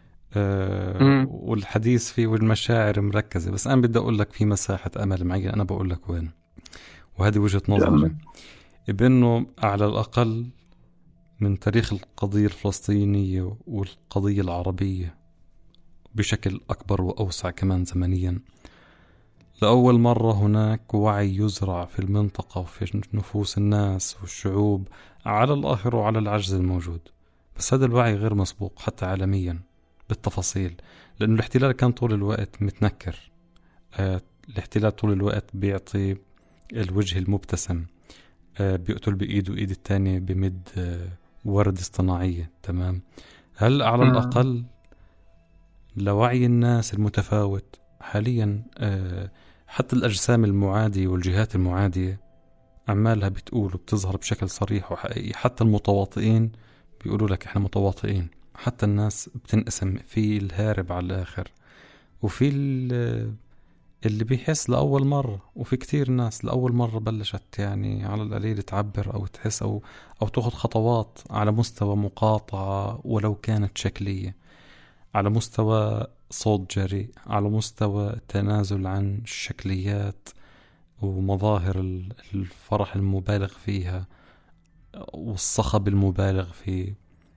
والحديث فيه والمشاعر مركزة، بس أنا بدي أقول لك في مساحة أمل معي. أنا بقول لك وين، وهذه وجهة نظري، بأنه على الأقل من تاريخ القضية الفلسطينية والقضية العربية بشكل أكبر وأوسع كمان زمنيا، لأول مرة هناك وعي يزرع في المنطقة وفي نفوس الناس والشعوب على القهر وعلى العجز الموجود. بس هذا الوعي غير مسبوق حتى عالميا بالتفاصيل، لأنه الاحتلال كان طول الوقت متنكر. الاحتلال طول الوقت بيعطي الوجه المبتسم، بيقتل بإيده وإيد التانية بمد ورد اصطناعية. تمام. هل على الأقل لوعي الناس المتفاوت حاليا، حتى الأجسام المعادية والجهات المعادية أعمالها بتقول وبتظهر بشكل صريح وحقيقي. حتى المتواطئين بيقولوا لك إحنا متواطئين. حتى الناس بتنقسم، في الهارب على الآخر، وفي اللي بيحس لأول مرة، وفي كتير ناس لأول مرة بلشت يعني على القليل تعبر أو تحس أو تأخذ خطوات على مستوى مقاطعة ولو كانت شكلية، على مستوى صوت جريء، على مستوى التنازل عن الشكليات ومظاهر الفرح المبالغ فيها والصخب المبالغ فيه.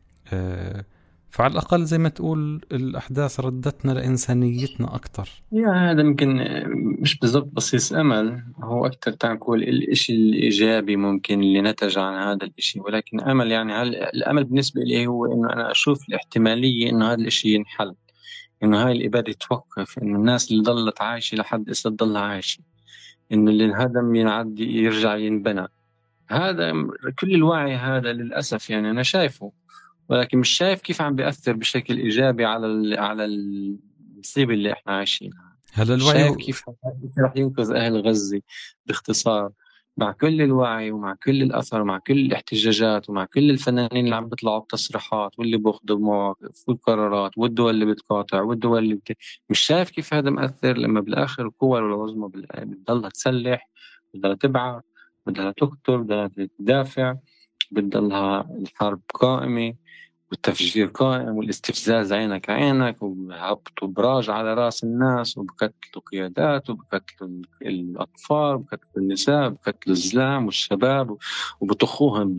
فعلى الأقل زي ما تقول الأحداث ردتنا لإنسانيتنا أكتر. يعني هذا ممكن مش بالضبط بصيص أمل، هو أكتر تنقول الإشي الإيجابي ممكن اللي نتج عن هذا الإشي. ولكن أمل يعني، هل الأمل بالنسبة لي هو إنه أنا أشوف الاحتمالية إنه هذا الإشي ينحل، إنه هاي الإبادة توقف، إنه الناس اللي ضلت عايشة لحد إسا تضلها عايشة، إنه اللي انهدم ينعدي يرجع ينبنى. هذا كل الوعي هذا للأسف يعني أنا شايفه، ولكن مش شايف كيف عم بيأثر بشكل إيجابي على المصيبة اللي إحنا عايشينها. هلا مش الوعي شايف كيف رح ينقذ أهل غزة باختصار، مع كل الوعي ومع كل الأثر ومع كل الاحتجاجات ومع كل الفنانين اللي عم بيطلعوا بتصريحات واللي بياخذوا مواقف والقرارات والدول اللي بتقاطع والدول مش شايف كيف هذا مأثر، لما بالآخر القوى العظمى بتضلها تسلح، بدها تبعث، بدها تقتل، بدها تدافع، بتضلها الحرب قائمة والتفجير قائم والاستفزاز عينك عينك، وبهبطوا براج على رأس الناس وبقتلوا قيادات وبقتلوا الأطفال وبقتلوا النساء وبقتلوا الزلام والشباب وبطخوهم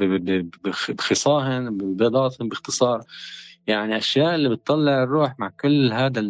بخصاهن ببيضاتهم باختصار. يعني أشياء اللي بتطلع الروح مع كل هذا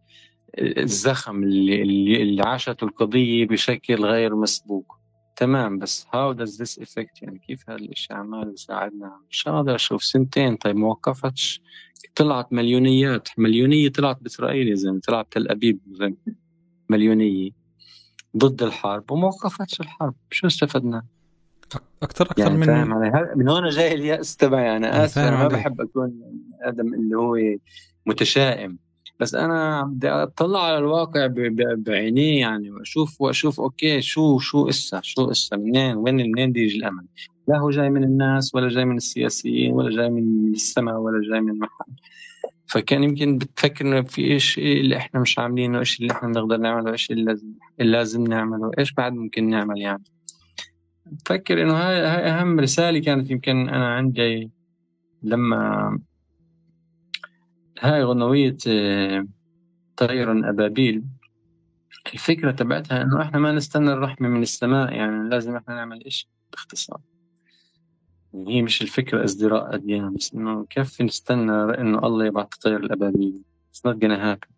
الزخم اللي عاشته القضية بشكل غير مسبوق. تمام، بس how does this affect، يعني كيف هذا الاشي عمال يساعدنا؟ مش قادر اشوف. سنتين طيب ما وقفتش، طلعت مليونية طلعت بإسرائيل يا زلمة، طلعت تل أبيب مليونية ضد الحرب وما وقفتش الحرب. شو استفدنا؟ أكتر يعني فاهم من علي؟ من هون جاي اليأس تبعي. أنا آسف، فاهم أنا ما عليك. بحب أكون آدم اللي هو متشائم، بس أنا بدي أطلع على الواقع بعينيه يعني، وأشوف أوكي شو إسا منين دي يجي الأمل؟ لا هو جاي من الناس ولا جاي من السياسيين ولا جاي من السماء ولا جاي من محل. فكان يمكن بتفكر إنه في إيش اللي إحنا مش عاملينه، إيش اللي إحنا نقدر نعمله، إيش اللي لازم نعمله، إيش بعد ممكن نعمل يعني. بفكر إنه هاي أهم رسالة كانت يمكن أنا عندي لما هاي غنوية طير أبابيل الفكرة تبعتها إنه إحنا ما نستنى الرحمة من السماء، يعني لازم إحنا نعمل إيش باختصار. يعني هي مش الفكرة ازدراء أديان، بس إنه كيف نستنى إنه الله يبعث الطير الأبابيل. It's not gonna happen.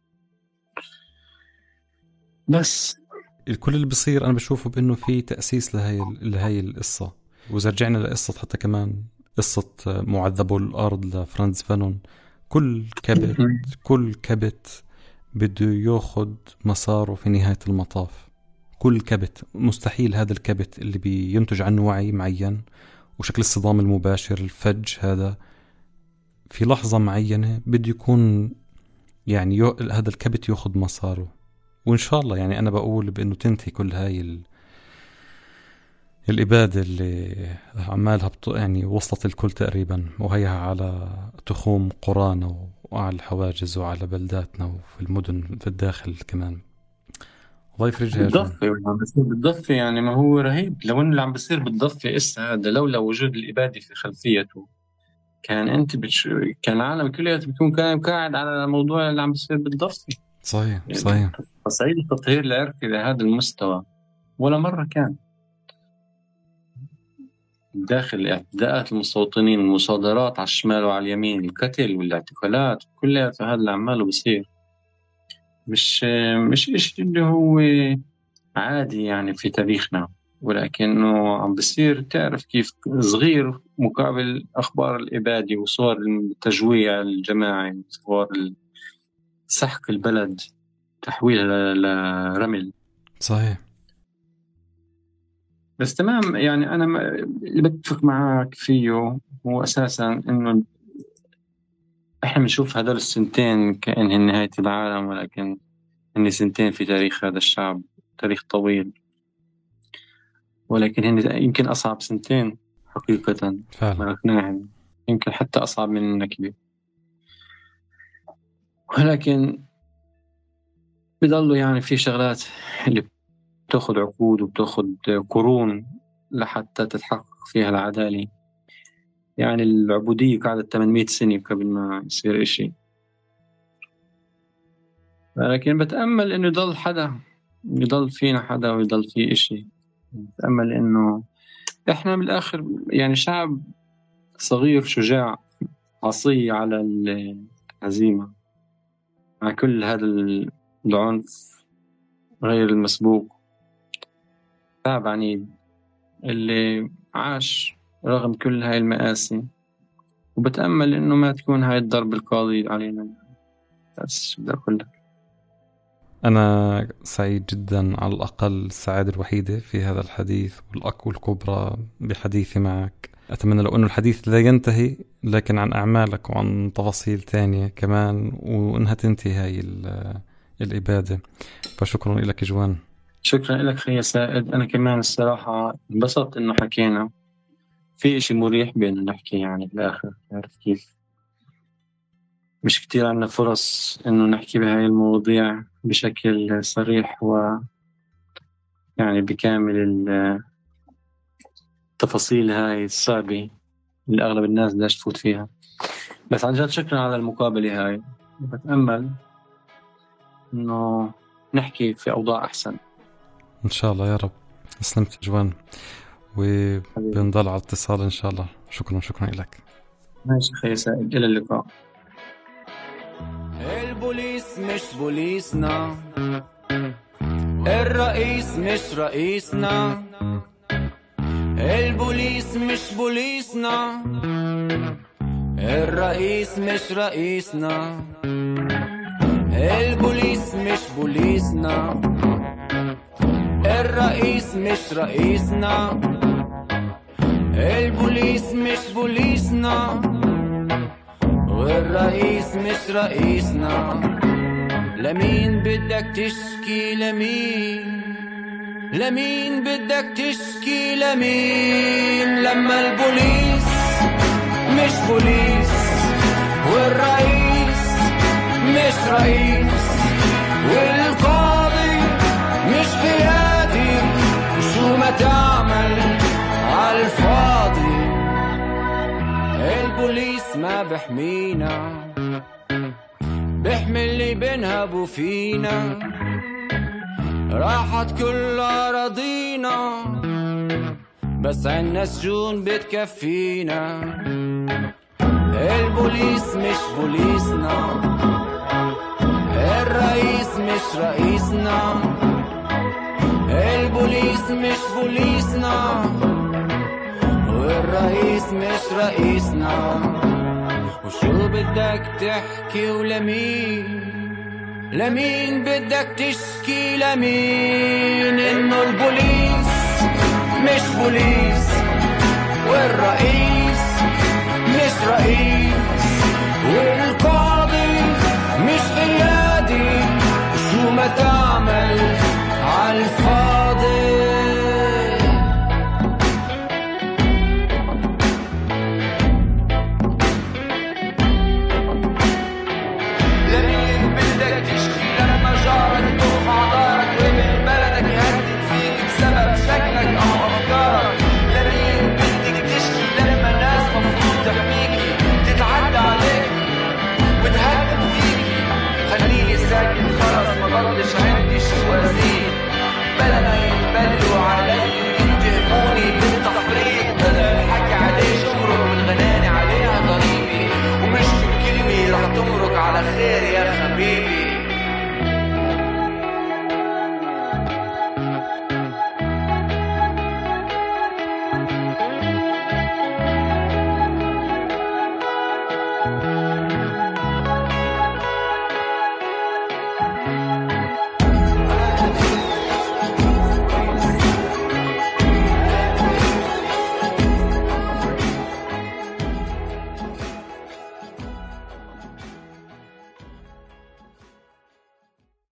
بس الكل اللي بصير أنا بشوفه بأنه في تأسيس لهاي القصة. وإذا رجعنا لقصة حتى كمان قصة معذبو الأرض لفرانز فانون، كل كبت بده ياخد مساره في نهاية المطاف. كل كبت مستحيل هذا الكبت اللي بينتج عنه وعي معين وشكل الصدام المباشر الفج هذا في لحظة معينة بده يكون يعني هذا الكبت ياخد مساره. وإن شاء الله يعني أنا بقول بأنه تنتهي كل هاي الإبادة اللي عمالها يعني وصلت الكل تقريبا، وهي على تخوم قرانا وعلى الحواجز وعلى بلداتنا وفي المدن في الداخل كمان. الله يفرجها. بالضفة يعني ما هو رهيب. لو إنه اللي عم بيصير بالضفة إسا هذا لولا وجود الإبادة في خلفيته كان أنت كان العالم كله بيكون كان قاعد على الموضوع اللي عم بيصير بالضفة. صحيح يعني صحيح. تصعيد التطهير العرقي لهذا المستوى ولا مرة كان داخل اعتداءات المستوطنين، المصادرات على الشمال وعلى اليمين، القتل والاعتقالات، كلها هذا اللي عماله بصير. مش إشي اللي هو عادي يعني في تاريخنا، ولكنه عم بصير تعرف كيف صغير مقابل أخبار الإبادة وصور التجويع الجماعي، صور سحق البلد، تحويلها لرمل. صحيح. بس تمام يعني أنا اللي بتفق معك فيه هو أساسا إنه إحنا بنشوف هذول السنتين كأنهن نهاية العالم، ولكن هن سنتين في تاريخ هذا الشعب، تاريخ طويل، ولكن هن يمكن أصعب سنتين حقيقة فعلا. يمكن حتى أصعب من النكبة، ولكن بيضلوا يعني في شغلات اللي بتأخذ عقود وبتأخذ قرون لحتى تتحقق فيها العدالة. يعني العبودية قعدت 800 سنة قبل ما يصير إشي، لكن بتأمل إنه يضل فينا حدا ويضل فيه إشي. بتأمل إنه إحنا من الآخر يعني شعب صغير شجاع عصي على الهزيمة مع كل هذا العنف غير المسبوق. شعب عنيد اللي عاش رغم كل هاي المآسي، وبتأمل إنه ما تكون هاي الضرب القاضي علينا. بس بدي أقول لك أنا سعيد جدا، على الأقل السعادة الوحيدة في هذا الحديث والكبرى بحديثي معك. أتمنى لو أنه الحديث لا ينتهي لكن عن أعمالك وعن تفاصيل تانية كمان، وإنها تنتهي هاي الإبادة. فشكرا لك جوان. شكرا لك خي سائد. أنا كمان الصراحة انبسطت إنه حكينا في إشي مريح بأنه نحكي يعني بالآخر. عارف كيف مش كتير عنا فرص إنه نحكي بهاي المواضيع بشكل صريح يعني بكامل التفاصيل هاي الصعبة اللي أغلب الناس بدهاش تفوت فيها. بس عن جد شكرا على المقابلة هاي. بتأمل إنه نحكي في أوضاع أحسن إن شاء الله يا رب. أسلمت جوان، وبنضل على اتصال إن شاء الله. شكرا لك. ماشي خير سائل، إلى اللقاء. البوليس مش بوليسنا، الرئيس مش رئيسنا. البوليس مش بوليسنا، الرئيس مش رئيسنا. البوليس مش بوليسنا، الرئيس مش رئيسنا. البوليس مش بوليسنا، والرئيس مش رئيسنا. لمين بدك تشكي؟ لمين بدك تشكي؟ لما البوليس مش بوليس، والرئيس مش رئيس، والقاضي مش قيادي، وشو ما تعمل عالفاضي. البوليس ما بحمينا، بحمي اللي بنهبوا فينا. راحت كل أراضينا بس عنا سجون بتكفينا. البوليس مش بوليسنا، الرئيس مش رئيسنا. البوليس مش بوليسنا والرئيس مش رئيسنا. وشو بدك تحكي لمين بدك تشكي لمين؟ إنه البوليس مش بوليس والرئيس مش رئيس والقاضي مش قيادي. شو ما تعمل عالفاضي